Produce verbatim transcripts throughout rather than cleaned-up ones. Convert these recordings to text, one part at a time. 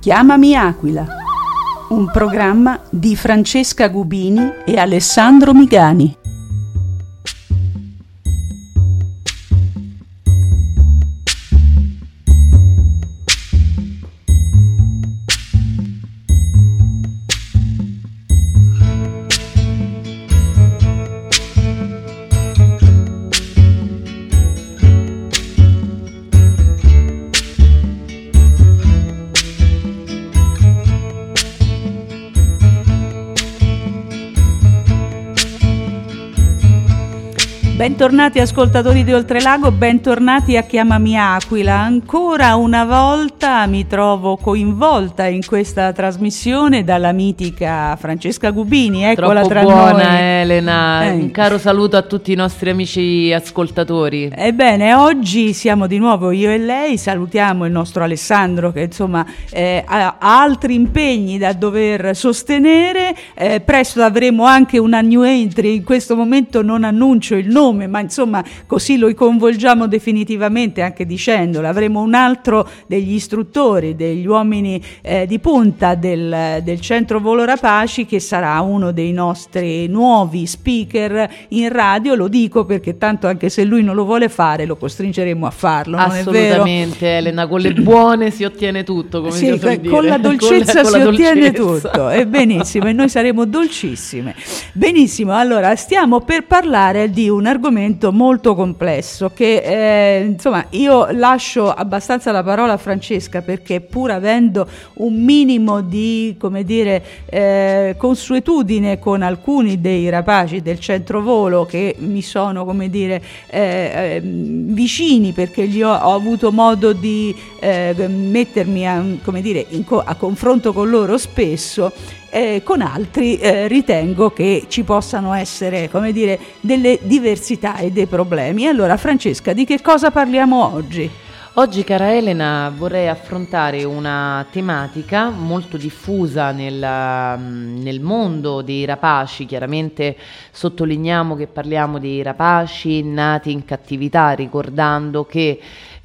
Chiamami Aquila, un programma di Francesca Gubini e Alessandro Migani. Bentornati ascoltatori di Oltrelago, bentornati a Chiamami Aquila. Ancora una volta mi trovo coinvolta in questa trasmissione dalla mitica Francesca Gubini. Eccola Troppo tra buona, noi. Elena. Eh. Un caro saluto a tutti i nostri amici ascoltatori. Ebbene, oggi siamo di nuovo io e lei, salutiamo il nostro Alessandro che insomma eh, ha, ha altri impegni da dover sostenere, eh, presto avremo anche una new entry, in questo momento non annuncio il nome, ma insomma così lo coinvolgiamo definitivamente anche dicendolo. Avremo un altro degli istruttori, degli uomini eh, di punta del, del centro Volo Rapaci, che sarà uno dei nostri nuovi speaker in radio. Lo dico perché tanto anche se lui non lo vuole fare lo costringeremo a farlo, non è vero? Assolutamente, Elena, con le buone si ottiene tutto, come sì, si suol dire. con la dolcezza con la, con si la ottiene dolcezza. tutto, e benissimo, e noi saremo dolcissime. Benissimo, allora stiamo per parlare di un argomento molto complesso che eh, insomma io lascio abbastanza la parola a Francesca, perché pur avendo un minimo di, come dire, eh, consuetudine con alcuni dei rapaci del centro volo che mi sono, come dire, eh, eh, vicini, perché gli ho, ho avuto modo di eh, mettermi a, come dire, in co- a confronto con loro spesso. Eh, con altri eh, ritengo che ci possano essere, come dire, delle diversità e dei problemi. Allora, Francesca, di che cosa parliamo oggi? Oggi, cara Elena, vorrei affrontare una tematica molto diffusa nel, nel mondo dei rapaci. Chiaramente sottolineiamo che parliamo dei rapaci nati in cattività, ricordando che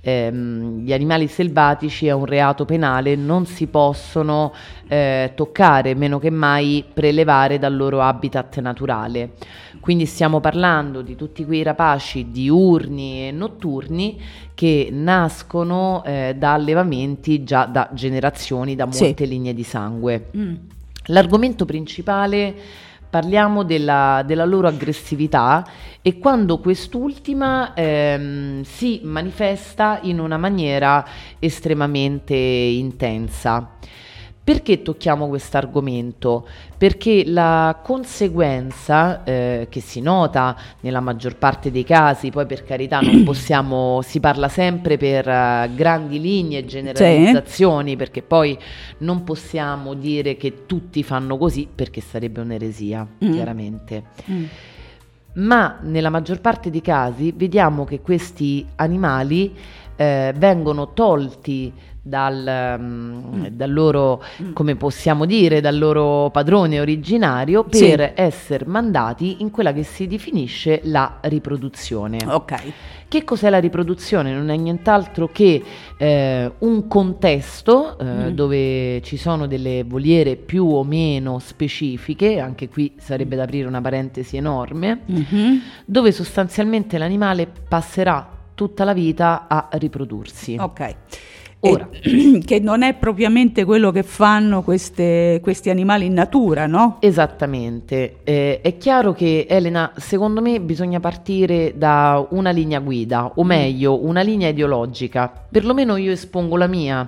ehm, gli animali selvatici è un reato penale, non si possono eh, toccare, meno che mai prelevare dal loro habitat naturale. Quindi stiamo parlando di tutti quei rapaci diurni e notturni che nascono eh, da allevamenti già da generazioni, da molte sì. linee di sangue. Mm. L'argomento principale, parliamo della, della loro aggressività e quando quest'ultima ehm, si manifesta in una maniera estremamente intensa. Perché tocchiamo questo argomento? Perché la conseguenza eh, che si nota nella maggior parte dei casi, poi per carità non possiamo, si parla sempre per uh, grandi linee e generalizzazioni, sì. perché poi non possiamo dire che tutti fanno così, perché sarebbe un'eresia, mm. chiaramente. Mm. Ma nella maggior parte dei casi vediamo che questi animali eh, vengono tolti Dal, um, mm. dal loro, mm. come possiamo dire, dal loro padrone originario per sì. essere mandati in quella che si definisce la riproduzione. Ok. Che cos'è la riproduzione? Non è nient'altro che eh, un contesto eh, mm. dove ci sono delle voliere più o meno specifiche, anche qui sarebbe da aprire una parentesi enorme, mm-hmm. dove sostanzialmente l'animale passerà tutta la vita a riprodursi. Ok. Ora. E, che non è propriamente quello che fanno queste, questi animali in natura, no? Esattamente. Eh, è chiaro che, Elena, secondo me bisogna partire da una linea guida, o meglio, una linea ideologica. Perlomeno io espongo la mia.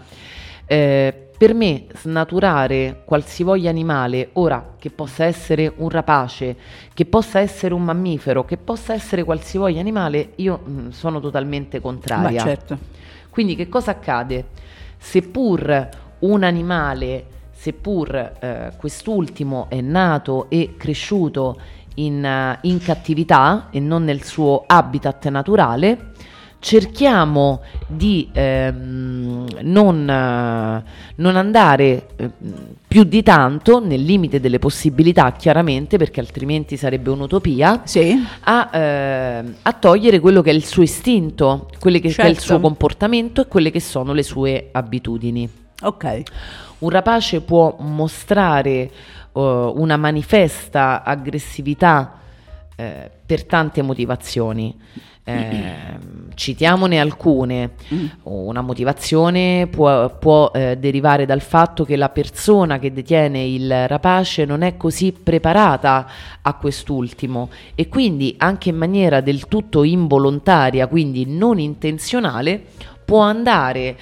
Eh, per me snaturare qualsivoglia animale, ora che possa essere un rapace, che possa essere un mammifero, che possa essere qualsivoglia animale, io mh, sono totalmente contraria. Ma certo. Quindi che cosa accade? Seppur un animale, seppur eh, quest'ultimo è nato e cresciuto in, uh, in cattività e non nel suo habitat naturale, cerchiamo di ehm, non, eh, non andare eh, più di tanto, nel limite delle possibilità chiaramente, perché altrimenti sarebbe un'utopia, sì. a, eh, a togliere quello che è il suo istinto, quello che, certo. che è il suo comportamento e quelle che sono le sue abitudini. Ok. Un rapace può mostrare uh, una manifesta aggressività eh, per tante motivazioni. Eh, citiamone alcune. Una motivazione può, può eh, derivare dal fatto che la persona che detiene il rapace non è così preparata a quest'ultimo e quindi anche in maniera del tutto involontaria, quindi non intenzionale, può andare,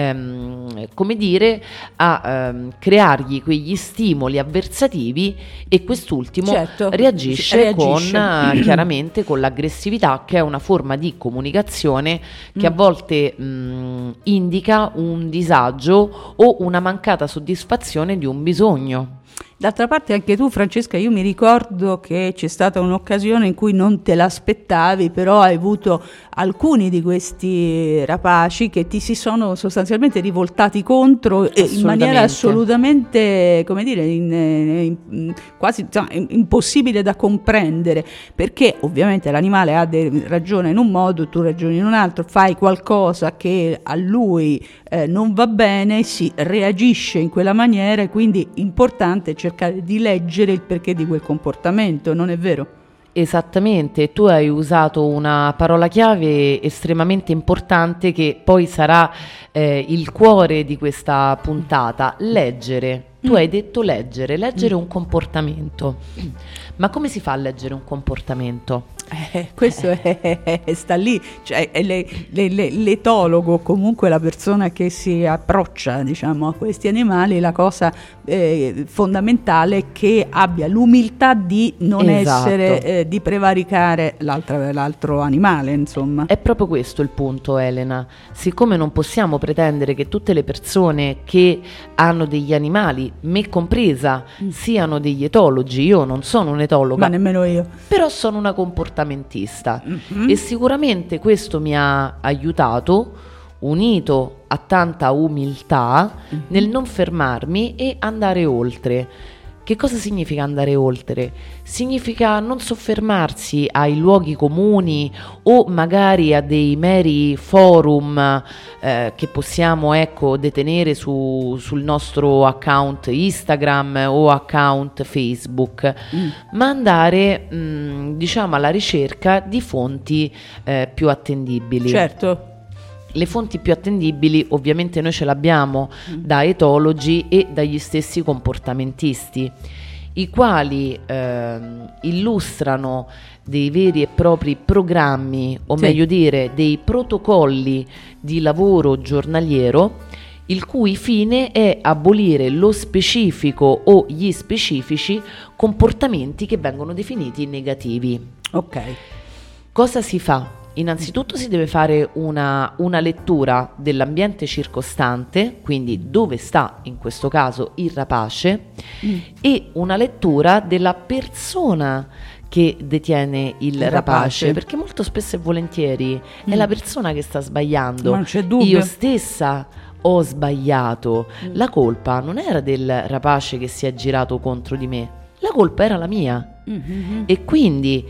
ehm, come dire, a ehm, creargli quegli stimoli avversativi e quest'ultimo certo, reagisce, reagisce. con chiaramente con l'aggressività, che è una forma di comunicazione che mm. a volte mh, indica un disagio o una mancata soddisfazione di un bisogno. D'altra parte anche tu, Francesca, io mi ricordo che c'è stata un'occasione in cui non te l'aspettavi, però hai avuto alcuni di questi rapaci che ti si sono sostanzialmente rivoltati contro in maniera assolutamente, come dire, in, in, quasi insomma, impossibile da comprendere, perché ovviamente l'animale ha de- ragione in un modo, tu ragioni in un altro, fai qualcosa che a lui eh, non va bene, si reagisce in quella maniera e quindi importante cercare di leggere il perché di quel comportamento, non è vero? Esattamente, tu hai usato una parola chiave estremamente importante che poi sarà eh, il cuore di questa puntata: leggere. Tu mm. hai detto leggere, leggere mm. un comportamento. Ma come si fa a leggere un comportamento? Eh, questo eh. È, è, è, sta lì, cioè è le, le, le, l'etologo, comunque la persona che si approccia, diciamo, a questi animali, la cosa eh, fondamentale è che abbia l'umiltà di non esatto. essere, eh, di prevaricare l'altro animale, insomma. È proprio questo il punto, Elena. Siccome non possiamo pretendere che tutte le persone che hanno degli animali, me compresa, mm. siano degli etologi, io non sono un etologa, ma nemmeno io, però sono una comportamentista mm-hmm. e sicuramente questo mi ha aiutato, unito a tanta umiltà, mm-hmm. nel non fermarmi e andare oltre. Che cosa significa andare oltre? Significa non soffermarsi ai luoghi comuni o magari a dei meri forum eh, che possiamo, ecco, detenere su, sul nostro account Instagram o account Facebook, mm. ma andare mh, diciamo alla ricerca di fonti eh, più attendibili. Certo. Le fonti più attendibili ovviamente noi ce l'abbiamo mm. da etologi e dagli stessi comportamentisti, i quali eh, illustrano dei veri e propri programmi, o sì. meglio dire dei protocolli di lavoro giornaliero, il cui fine è abolire lo specifico o gli specifici comportamenti che vengono definiti negativi. Ok. Cosa si fa? Innanzitutto si deve fare una, una lettura dell'ambiente circostante, quindi dove sta in questo caso il rapace, mm. e una lettura della persona che detiene il, il rapace, rapace, perché molto spesso e volentieri mm. è la persona che sta sbagliando. Ma non c'è dubbio. Io stessa ho sbagliato, mm. la colpa non era del rapace che si è girato contro di me, la colpa era la mia, mm-hmm. e quindi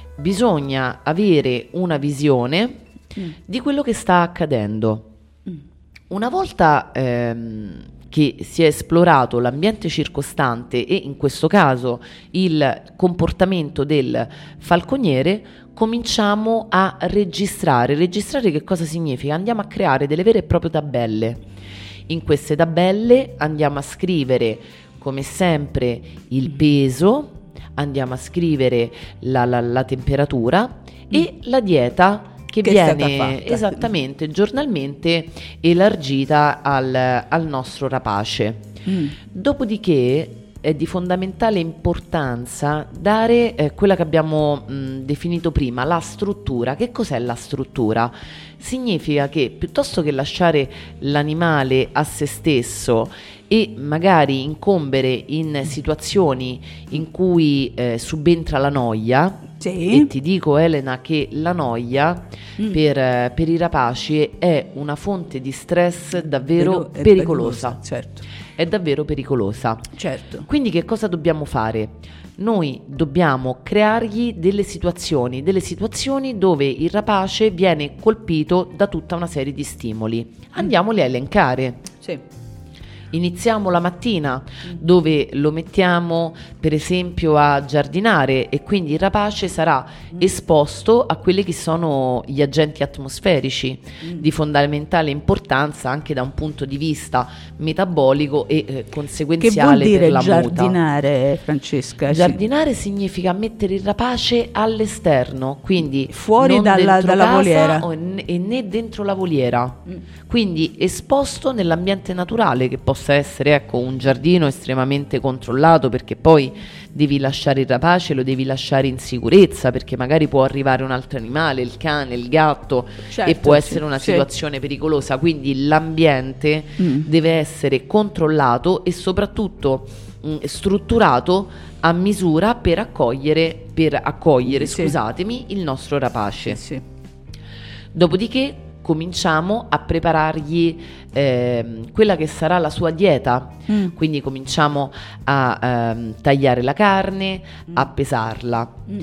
bisogna avere una visione mm. di quello che sta accadendo. Mm. Una volta ehm, che si è esplorato l'ambiente circostante e in questo caso il comportamento del falconiere, cominciamo a registrare. Registrare che cosa significa? Andiamo a creare delle vere e proprie tabelle. In queste tabelle andiamo a scrivere, come sempre, il peso, andiamo a scrivere la, la, la temperatura mm. e la dieta che, che viene esattamente giornalmente elargita al, al nostro rapace. Mm. Dopodiché è di fondamentale importanza dare eh, quella che abbiamo mh, definito prima, la struttura. Che cos'è la struttura? Significa che piuttosto che lasciare l'animale a se stesso e magari incombere in situazioni in cui eh, subentra la noia, sì. e ti dico, Elena, che la noia mm. per, eh, per i rapaci è una fonte di stress davvero Pero, pericolosa, pericolosa, certo. È davvero pericolosa. Certo. Quindi che cosa dobbiamo fare? Noi dobbiamo creargli delle situazioni, delle situazioni dove il rapace viene colpito da tutta una serie di stimoli. Andiamoli a elencare. Sì. iniziamo la mattina, dove lo mettiamo per esempio a giardinare, e quindi il rapace sarà esposto a quelli che sono gli agenti atmosferici di fondamentale importanza anche da un punto di vista metabolico e eh, conseguenziale che vuol dire per la muta. Giardinare, Francesca? Giardinare sì. significa mettere il rapace all'esterno, quindi fuori non dalla, dalla casa voliera o ne, e né dentro la voliera, mm. quindi esposto nell'ambiente naturale, che possa essere ecco un giardino estremamente controllato, perché poi devi lasciare il rapace, lo devi lasciare in sicurezza, perché magari può arrivare un altro animale, il cane, il gatto, certo, e può essere sì, una situazione sì. pericolosa, quindi l'ambiente mm. deve essere controllato e soprattutto mh, strutturato a misura per accogliere, per accogliere sì. scusatemi, il nostro rapace. Sì, sì. Dopodiché cominciamo a preparargli eh, quella che sarà la sua dieta, mm. quindi cominciamo a ehm, tagliare la carne, mm. a pesarla. Mm.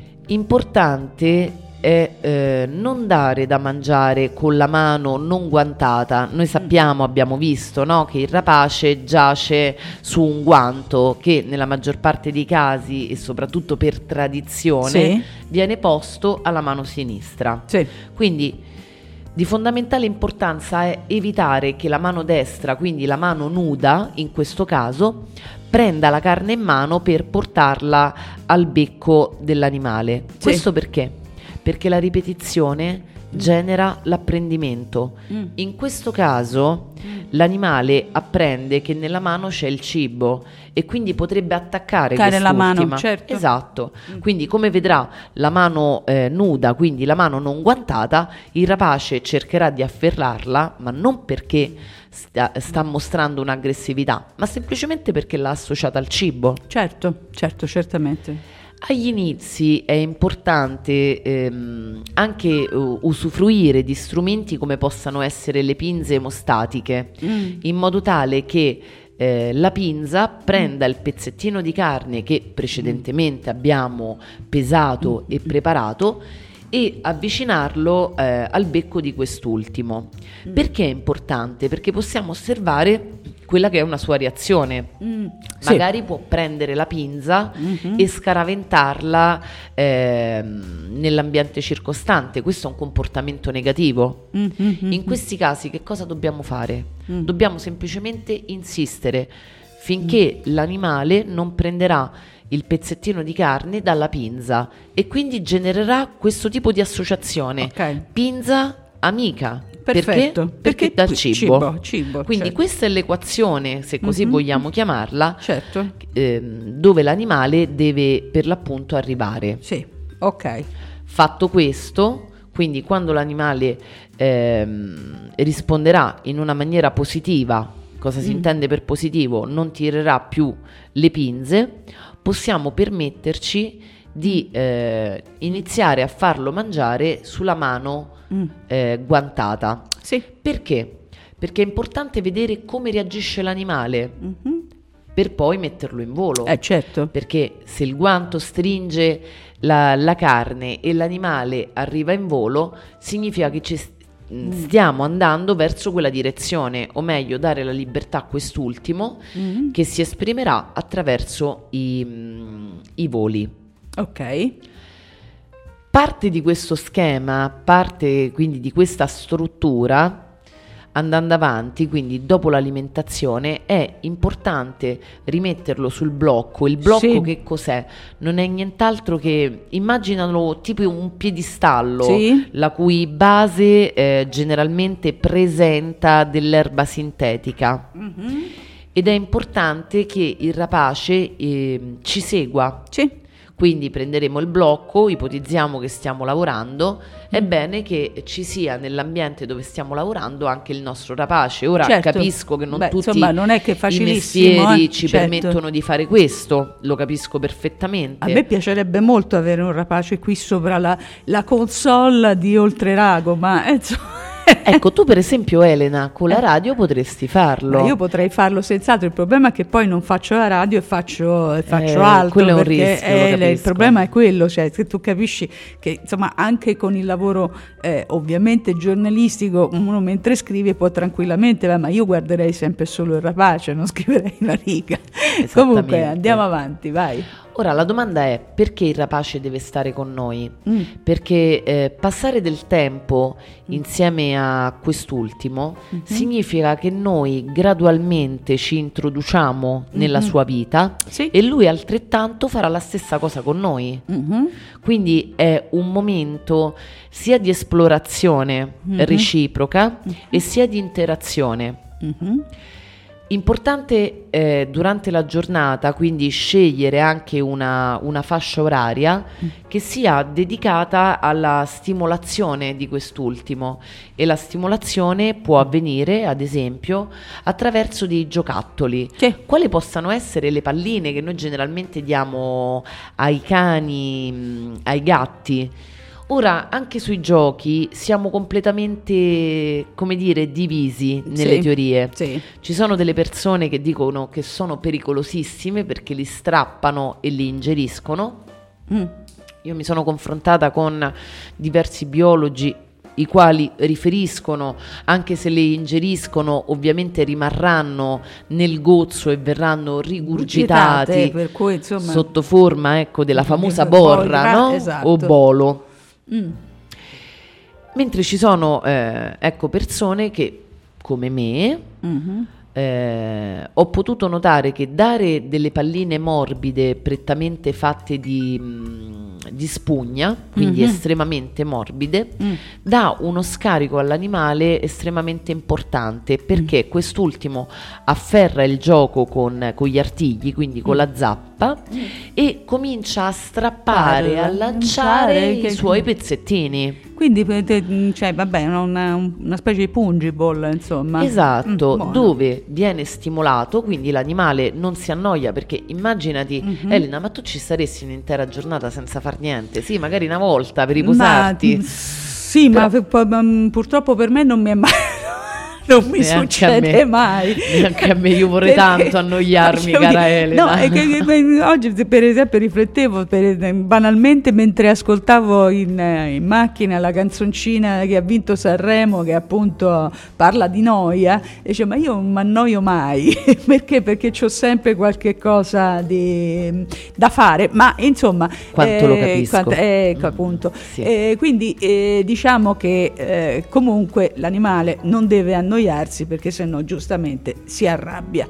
Importante è eh, non dare da mangiare con la mano non guantata. Noi sappiamo, abbiamo visto, no, che il rapace giace su un guanto che nella maggior parte dei casi, e soprattutto per tradizione, sì. viene posto alla mano sinistra. Sì. Quindi di fondamentale importanza è evitare che la mano destra, quindi la mano nuda in questo caso, prenda la carne in mano per portarla al becco dell'animale. Sì. Questo perché? Perché la ripetizione genera l'apprendimento. Mm. In questo caso mm. l'animale apprende che nella mano c'è il cibo e quindi potrebbe attaccare quest'ultima. La mano, certo. Esatto. Mm. Quindi come vedrà la mano eh, nuda, quindi la mano non guantata, il rapace cercherà di afferrarla, ma non perché sta, sta mostrando un'aggressività, ma semplicemente perché l'ha associata al cibo. Certo, certo, certamente. Agli inizi è importante ehm, anche uh, usufruire di strumenti come possano essere le pinze emostatiche, mm. in modo tale che eh, la pinza prenda mm. il pezzettino di carne che precedentemente mm. abbiamo pesato mm. e preparato e avvicinarlo eh, al becco di quest'ultimo. Mm. Perché è importante? Perché possiamo osservare quella che è una sua reazione. Mm, magari sì. può prendere la pinza mm-hmm. e scaraventarla eh, nell'ambiente circostante. Questo è un comportamento negativo. Mm-hmm. In questi casi che cosa dobbiamo fare? Mm. Dobbiamo semplicemente insistere finché mm. l'animale non prenderà il pezzettino di carne dalla pinza e quindi genererà questo tipo di associazione. Okay. Pinza amica. Perfetto, perché? Perché, perché dal cibo. cibo, cibo Quindi certo. questa è l'equazione, se così mm-hmm. vogliamo chiamarla, certo. ehm, dove l'animale deve per l'appunto arrivare. Sì, ok. Fatto questo, quindi quando l'animale ehm, risponderà in una maniera positiva, cosa si mm. intende per positivo, non tirerà più le pinze, possiamo permetterci di eh, iniziare a farlo mangiare sulla mano mm. eh, guantata. Sì. Perché? Perché è importante vedere come reagisce l'animale mm-hmm. per poi metterlo in volo. Eh, certo. Perché se il guanto stringe la, la carne e l'animale arriva in volo, significa che ci mm. stiamo andando verso quella direzione, o meglio dare la libertà a quest'ultimo mm. che si esprimerà attraverso i, mm, i voli. Ok. Parte di questo schema, parte quindi di questa struttura, andando avanti, quindi dopo l'alimentazione, è importante rimetterlo sul blocco. Il blocco sì. che cos'è? Non è nient'altro che, immaginalo tipo un piedistallo, sì. la cui base eh, generalmente presenta dell'erba sintetica. Mm-hmm. Ed è importante che il rapace eh, ci segua. Sì. Quindi prenderemo il blocco, ipotizziamo che stiamo lavorando, mm. è bene che ci sia nell'ambiente dove stiamo lavorando anche il nostro rapace. Ora certo. capisco che non Beh, tutti insomma, non è che i mestieri eh? ci certo. permettono di fare questo, lo capisco perfettamente. A me piacerebbe molto avere un rapace qui sopra la, la console di Oltrerago, ma insomma... Ecco, tu per esempio Elena con la radio potresti farlo. Ma io potrei farlo senz'altro, il problema è che poi non faccio la radio e faccio, e faccio Eh, altro, quello è un perché rischio, lo eh, le- il capisco. problema è quello, cioè se tu capisci che insomma anche con il lavoro eh, ovviamente giornalistico uno mentre scrive può tranquillamente, "Beh, ma io guarderei sempre solo il Rapace, non scriverei una riga". Comunque Esattamente. andiamo avanti, vai. Ora la domanda è: perché il Rapace deve stare con noi? Mm. Perché eh, passare del tempo insieme a quest'ultimo Mhm. significa che noi gradualmente ci introduciamo nella Mhm. sua vita Sì. e lui altrettanto farà la stessa cosa con noi. Mhm. Quindi è un momento sia di esplorazione Mhm. reciproca e sia di interazione. Mhm. Importante eh, durante la giornata, quindi scegliere anche una, una fascia oraria che sia dedicata alla stimolazione di quest'ultimo, e la stimolazione può avvenire, ad esempio, attraverso dei giocattoli, Sì. quali possano essere le palline che noi generalmente diamo ai cani, mh, ai gatti. Ora, anche sui giochi siamo completamente, come dire, divisi nelle Sì. teorie. Sì. Ci sono delle persone che dicono che sono pericolosissime perché li strappano e li ingeriscono. Mm. Io mi sono confrontata con diversi biologi i quali riferiscono, anche se le ingeriscono, ovviamente rimarranno nel gozzo e verranno rigurgitati Gitate, per cui insomma sotto forma, ecco, della famosa Borra, borra, no? esatto. O bolo. Mm. Mentre ci sono eh, ecco, persone che, come me, Mhm. eh, ho potuto notare che dare delle palline morbide prettamente fatte di, mh, di spugna, quindi Mhm. estremamente morbide, Mm. dà uno scarico all'animale estremamente importante, perché quest'ultimo afferra il gioco con, con gli artigli, quindi con la zappa, e comincia a strappare, Parla, a lanciare lanciare, i che- suoi pezzettini. Quindi eh, te- cioè, vabbè, una, una specie di pungible, insomma. Esatto, Mm, buono. dove viene stimolato, quindi l'animale non si annoia, perché immaginati, Mhm. Elena, ma tu ci staresti un'intera giornata senza far niente? Sì, magari una volta per riposarti. Ma, sì, Però- ma f- poi, mm, purtroppo per me non mi è mai non mi Neanche a succede me. mai. Neanche a me, io vorrei tanto annoiarmi, Cioè, cara Elena. No, è che che- oggi per esempio riflettevo per- banalmente mentre ascoltavo in, eh, in macchina la canzoncina che ha vinto Sanremo, che appunto parla di noia, e dice: ma io non mi annoio mai. Perché? Perché c'ho sempre qualche cosa di- da fare, ma insomma Quanto lo capisco. quanto- ecco, Mm, appunto. sì. Eh, quindi eh, diciamo che eh, comunque l'animale non deve annoiarsi, perché sennò giustamente si arrabbia.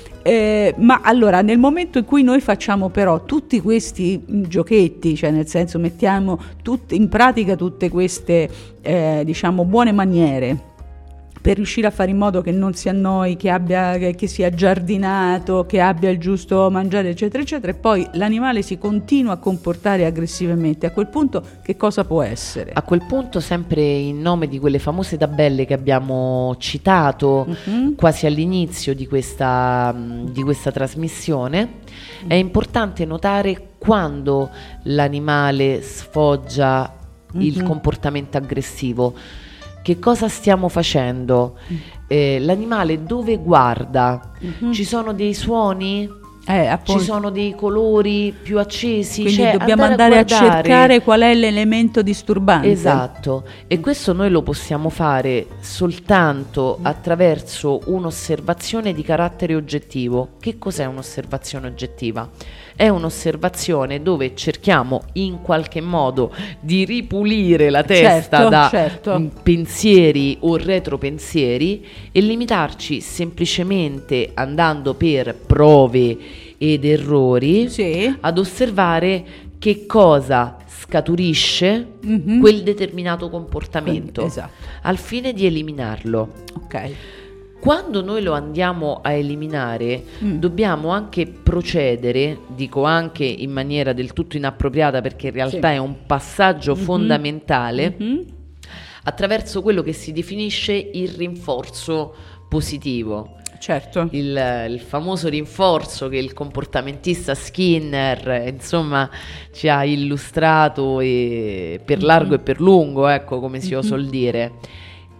Eh, ma allora nel momento in cui noi facciamo però tutti questi mh, giochetti, cioè nel senso mettiamo tut- in pratica tutte queste eh, diciamo buone maniere per riuscire a fare in modo che non si annoi, che abbia, che, che sia giardinato, che abbia il giusto mangiare, eccetera, eccetera, e poi l'animale si continua a comportare aggressivamente, a quel punto che cosa può essere? A quel punto, sempre in nome di quelle famose tabelle che abbiamo citato Mhm. quasi all'inizio di questa, mh, di questa trasmissione, è importante notare quando l'animale sfoggia il Mhm. comportamento aggressivo. Che cosa stiamo facendo? Eh, l'animale dove guarda? Mhm. Ci sono dei suoni? Eh, Ci appunto. sono dei colori più accesi? Quindi Cioè, dobbiamo andare, a, guardare. cercare qual è l'elemento disturbante. Esatto, e questo noi lo possiamo fare soltanto attraverso un'osservazione di carattere oggettivo. Che cos'è un'osservazione oggettiva? È un'osservazione dove cerchiamo in qualche modo di ripulire la testa Certo, da certo. mm, pensieri o retropensieri e limitarci semplicemente, andando per prove ed errori, Sì. ad osservare che cosa scaturisce Mhm. quel determinato comportamento, Quindi, esatto. al fine di eliminarlo. Ok. Quando noi lo andiamo a eliminare, Mm. dobbiamo anche procedere, dico anche in maniera del tutto inappropriata, perché in realtà Sì. è un passaggio Mhm. fondamentale, Mhm. attraverso quello che si definisce il rinforzo positivo. Certo. Il, il famoso rinforzo che il comportamentista Skinner, insomma, ci ha illustrato e per largo e per lungo, ecco, come si osa il dire.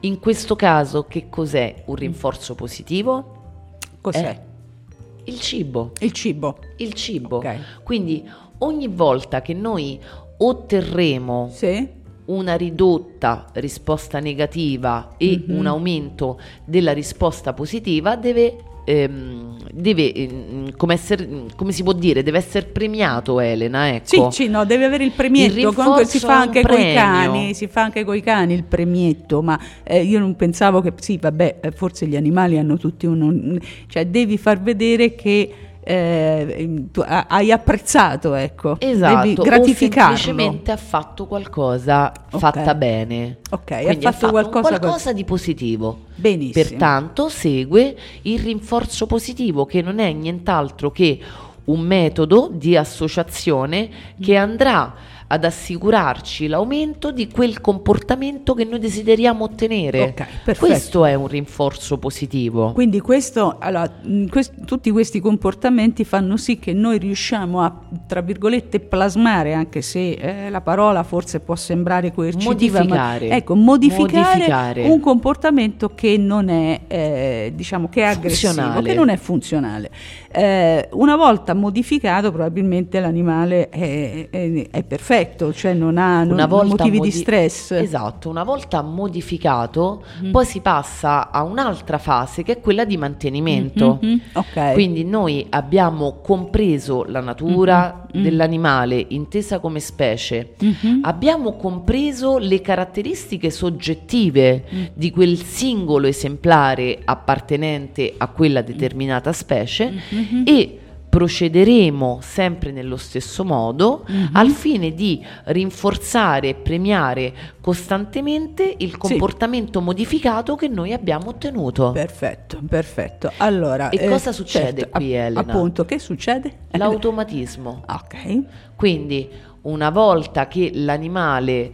In questo caso che cos'è un rinforzo positivo? Cos'è? È il cibo. Il cibo. Il cibo. Okay. Quindi ogni volta che noi otterremo Sì. una ridotta risposta negativa e Mhm. un aumento della risposta positiva, deve, ehm, deve ehm, come, essere, come si può dire, deve essere premiato, Elena, ecco. Sì, sì, no, deve avere il premietto. Il Comunque si rinforzo fa è anche un coi premio. cani, si fa anche coi cani il premietto, ma eh, io non pensavo che, sì, vabbè, eh, forse gli animali hanno tutti un, cioè devi far vedere che eh, tu ha- hai apprezzato, ecco, Esatto, devi gratificarlo. o semplicemente ha fatto qualcosa Ok. fatta bene. Ok, ha Quindi fatto un qualcosa qualcosa di positivo. Benissimo. Pertanto segue il rinforzo positivo, che non è nient'altro che un metodo di associazione che andrà ad assicurarci l'aumento di quel comportamento che noi desideriamo ottenere. Ok, perfetto. Questo è un rinforzo positivo. Quindi questo, allora, mh, quest- tutti questi comportamenti fanno sì che noi riusciamo a, tra virgolette, plasmare, anche se eh, la parola forse può sembrare coercitiva, Modificare. ma ecco, modificare, Modificare. un comportamento che non è, eh, diciamo, che è aggressivo, Funzionale. che non è funzionale. Eh, una volta modificato, probabilmente l'animale è, è- è perfetto, cioè non ha non- Una volta motivi di modi- stress. Esatto, una volta modificato, Mm. poi si passa a un'altra fase che è quella di mantenimento. Mhm, ok. Quindi noi abbiamo compreso la natura Mhm, mm. dell'animale intesa come specie, Mhm. abbiamo compreso le caratteristiche soggettive Mm. di quel singolo esemplare appartenente a quella determinata specie Mhm. e procederemo sempre nello stesso modo Mhm. al fine di rinforzare e premiare costantemente il comportamento modificato che noi abbiamo ottenuto. Perfetto, perfetto. Allora, E cosa succede certo, qui, Elena? Appunto, che succede? L'automatismo. Ok. Quindi una volta che l'animale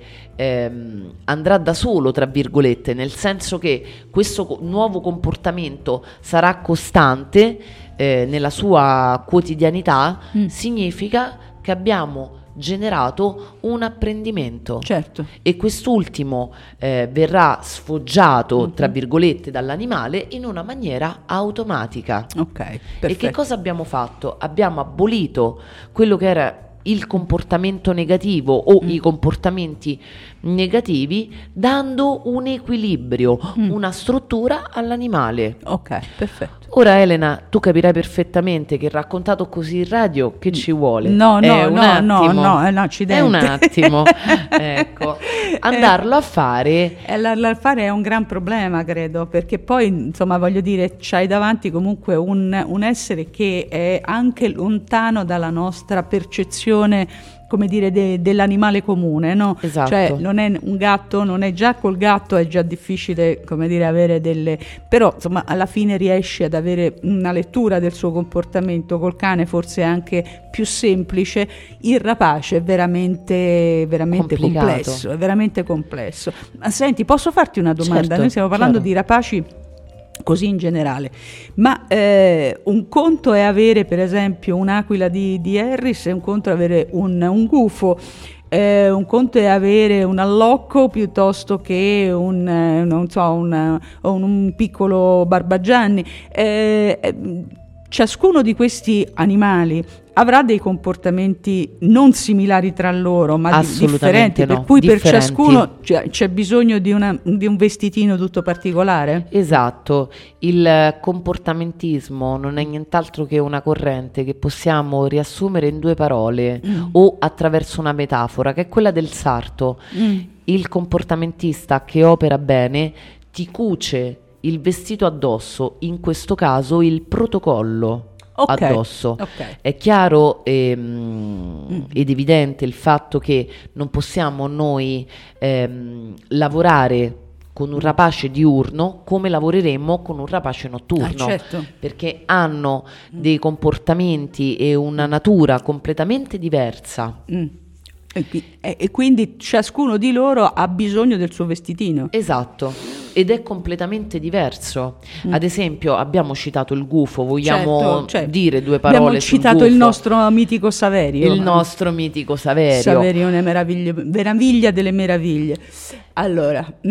ehm, andrà da solo, tra virgolette, nel senso che questo co- nuovo comportamento sarà costante eh, nella sua quotidianità, Mm. significa che abbiamo generato un apprendimento. Certo. E quest'ultimo eh, verrà sfoggiato, Mhm. tra virgolette, dall'animale in una maniera automatica. Ok, perfetto. E che cosa abbiamo fatto? Abbiamo abolito quello che era il comportamento negativo o Mm. i comportamenti negativi, dando un equilibrio, Mm. una struttura all'animale. Ok, perfetto. Ora, Elena, tu capirai perfettamente che raccontato così in radio che ci vuole? No, no, È un no, attimo. no, no, eh, no, È accidenti. un attimo. Ecco, andarlo a fare. Eh, la- la fare è un gran problema, credo, perché poi, insomma, voglio dire, c'hai davanti comunque un, un essere che è anche lontano dalla nostra percezione, come dire, de- dell'animale comune, no? Esatto. Cioè, non è un gatto, non è già col gatto, è già difficile, come dire, avere delle... Però, insomma, alla fine riesci ad avere una lettura del suo comportamento. Col cane forse è anche più semplice. Il rapace è veramente, veramente Complicato. complesso, è veramente complesso. Ma senti, posso farti una domanda? Certo, Noi stiamo parlando chiaro. di rapaci così in generale, ma eh, un conto è avere per esempio un'aquila di, di Harris e un conto è avere un, un gufo. Eh, un conto è avere un allocco piuttosto che un, eh, non so, un, un, un piccolo barbagianni. Eh, eh, ciascuno di questi animali avrà dei comportamenti non similari tra loro, ma di- Assolutamente differenti, no, per cui differenti. per ciascuno c'è, c'è bisogno di, una, di un vestitino tutto particolare? Esatto, il comportamentismo non è nient'altro che una corrente che possiamo riassumere in due parole Mm. o attraverso una metafora, che è quella del sarto. Mm. Il comportamentista che opera bene ti cuce il vestito addosso, in questo caso il protocollo Ok, addosso. ok. È chiaro ehm, Mm. ed evidente il fatto che non possiamo noi ehm, lavorare con un rapace diurno come lavoreremmo con un rapace notturno, Ah, certo. perché hanno dei comportamenti e una natura completamente diversa. Mm. E, qui- e- e quindi ciascuno di loro ha bisogno del suo vestitino. Esatto, ed è completamente diverso. Mm. Ad esempio, abbiamo citato il gufo, vogliamo Certo, cioè, dire due parole abbiamo sul citato il gufo? nostro mitico Saverio. Il nostro mitico Saverio. Saverio è una meraviglia, meraviglia delle meraviglie. Allora, mm,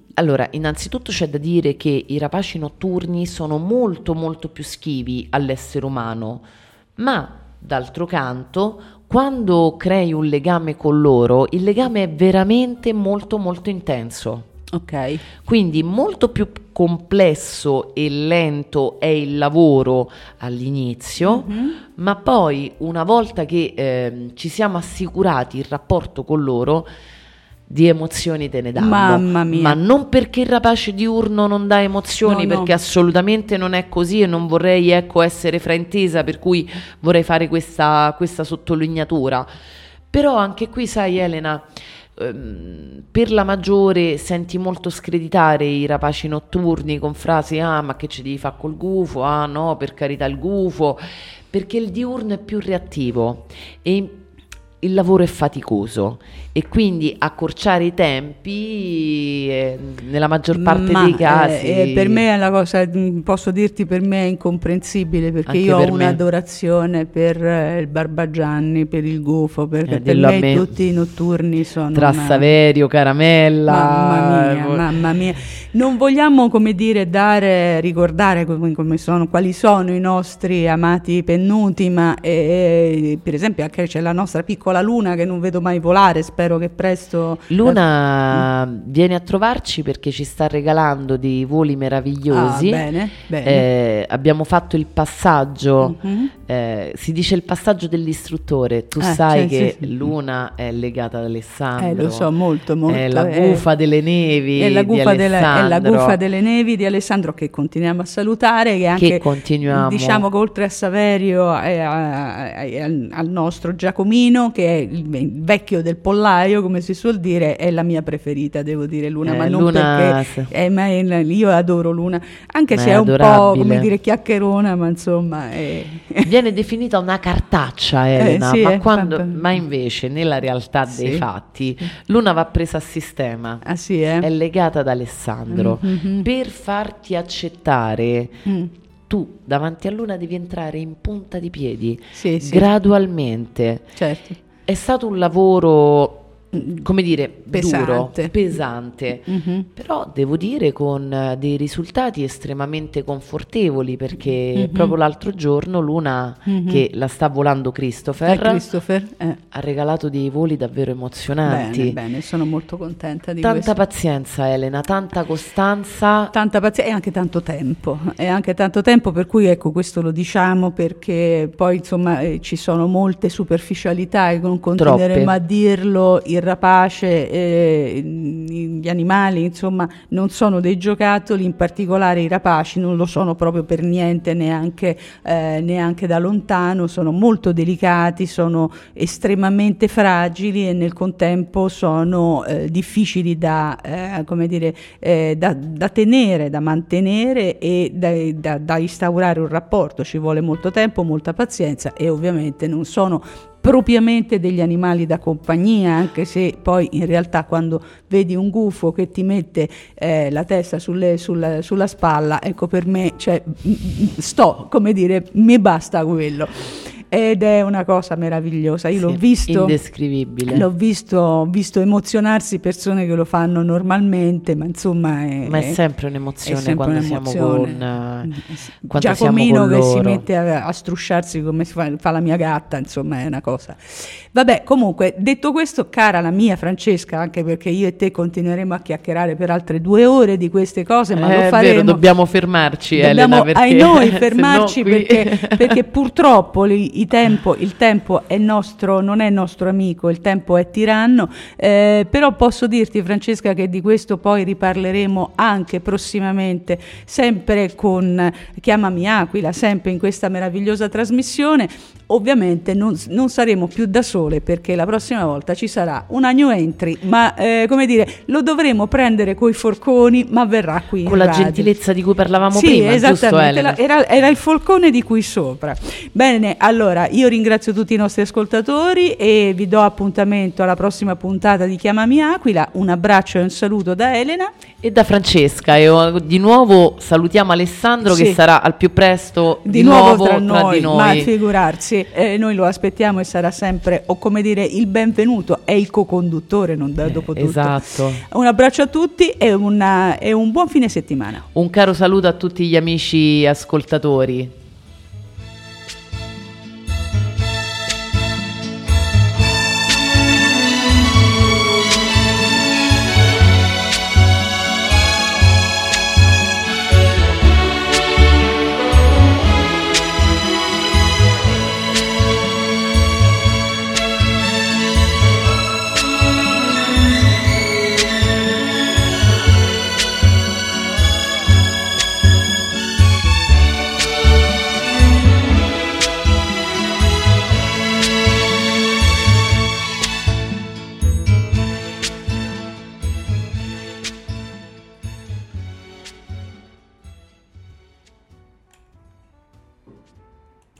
Allora, innanzitutto c'è da dire che i rapaci notturni sono molto molto più schivi all'essere umano, ma d'altro canto, quando crei un legame con loro, il legame è veramente molto molto intenso. Ok. Quindi molto più complesso e lento è il lavoro all'inizio, mm-hmm. ma poi una volta che eh, ci siamo assicurati il rapporto con loro, di emozioni te ne danno. Mamma mia. Ma non perché il rapace diurno non dà emozioni, no, perché no. assolutamente non è così, e non vorrei, ecco, essere fraintesa, per cui vorrei fare questa, questa sottolineatura. Però anche qui, sai Elena, ehm, per la maggiore senti molto screditare i rapaci notturni con frasi: ah, ma che ci devi fare col gufo? Ah no, per carità il gufo, perché il diurno è più reattivo e il lavoro è faticoso, e quindi accorciare i tempi eh, nella maggior parte Ma, dei casi eh, per me è la cosa, posso dirti, per me è incomprensibile, perché Anche io ho per me. un'adorazione per eh, il Barbagianni, per il gufo, perché Eh, per dillo a me, me. tutti i notturni sono tra una... Saverio, Caramella, Mamma mia, eh, mamma mia. Non vogliamo, come dire, dare, ricordare come, come sono, quali sono i nostri amati pennuti, ma eh, per esempio anche c'è la nostra piccola Luna, che non vedo mai volare, spero che presto... Luna eh, viene a trovarci perché ci sta regalando dei voli meravigliosi. Ah, bene, bene. Eh, abbiamo fatto il passaggio, mm-hmm. eh, si dice il passaggio dell'istruttore. Tu Eh, sai cioè, che sì, sì. Luna è legata ad Alessandro. Eh, lo so, molto, molto. È la eh, gufa delle nevi è la gufa, di della, è la Alessandro. gufa delle nevi di Alessandro, che continuiamo a salutare, che anche, Che continuiamo. diciamo che oltre a Saverio e a- a- al, al nostro Giacomino, che è il, il vecchio del pollaio, come si suol dire, è la mia preferita, devo dire, Luna, Eh, ma non Luna, perché eh, ma è- io adoro Luna, anche Ma se è è un po', adorabile. come dire, chiacchierona, ma insomma è... Viene definita una cartaccia, Elena, Eh, sì, ma, eh, quando- fa- ma invece nella realtà dei Sì. fatti Luna va presa a sistema, Ah sì, eh? è legata ad Alessandro. Mhm. Per farti accettare, Mm. tu davanti a Luna devi entrare in punta di piedi, Sì, sì, gradualmente. certo. È stato un lavoro, come dire, Pesante. duro, pesante, Mhm. però devo dire con eh, dei risultati estremamente confortevoli, perché Mhm. proprio l'altro giorno Luna, Mhm. che la sta volando Eh, Christopher, Christopher, eh. ha regalato dei voli davvero emozionanti. Bene, bene, sono molto contenta di Tanta questo. pazienza, Elena, tanta costanza. Tanta pazienza e anche tanto tempo, e anche tanto tempo, per cui ecco, questo lo diciamo perché poi insomma eh, ci sono molte superficialità e non continueremo Troppe. a dirlo. Il rapace, eh, gli animali insomma non sono dei giocattoli, in particolare i rapaci non lo sono proprio per niente, neanche, eh, neanche da lontano, sono molto delicati, sono estremamente fragili e nel contempo sono eh, difficili da, eh, come dire, eh, da, da tenere, da mantenere e da, da, da instaurare un rapporto. Ci vuole molto tempo, molta pazienza, e ovviamente non sono propriamente degli animali da compagnia, anche se poi in realtà quando vedi un gufo che ti mette eh, la testa sulle, sulla, sulla spalla, ecco, per me, cioè, sto, come dire, mi basta quello. Ed è una cosa meravigliosa. Io Sì, l'ho visto, indescrivibile. l'ho visto, visto emozionarsi persone che lo fanno normalmente, ma insomma è, Ma è sempre è un'emozione sempre quando siamo un'emozione. con, eh, Sì. quando Giacomino siamo con che si loro. mette a, a strusciarsi come si fa, fa la mia gatta, insomma è una cosa. Vabbè, comunque, detto questo, cara la mia Francesca, anche perché io e te continueremo a chiacchierare per altre due ore di queste cose, ma Eh, lo è faremo. vero, dobbiamo fermarci, Dobbiamo, Elena, perché ai noi, se fermarci no qui- perché, perché purtroppo li- i tempo, il tempo è nostro, non è nostro amico, il tempo è tiranno, eh, però posso dirti, Francesca, che di questo poi riparleremo anche prossimamente, sempre con Chiamami Aquila, sempre in questa meravigliosa trasmissione. Ovviamente non, non saremo più da sole, perché la prossima volta ci sarà una new entry, ma eh, come dire, lo dovremo prendere coi forconi, ma verrà qui con in la radio. gentilezza di cui parlavamo Sì, prima, giusto, esattamente, Elena? la- era, era il folcone di qui sopra. Bene, allora io ringrazio tutti i nostri ascoltatori e vi do appuntamento alla prossima puntata di Chiamami Aquila. Un abbraccio e un saluto da Elena E da Francesca, e oh, di nuovo salutiamo Alessandro, Sì. che sarà al più presto di, nuovo, tra, noi, di noi. ma figurarsi, che eh, noi lo aspettiamo e sarà sempre, o come dire, il benvenuto, è il co-conduttore, non da dopo tutto. Esatto. Un abbraccio a tutti e, una, e un buon fine settimana. Un caro saluto a tutti gli amici ascoltatori.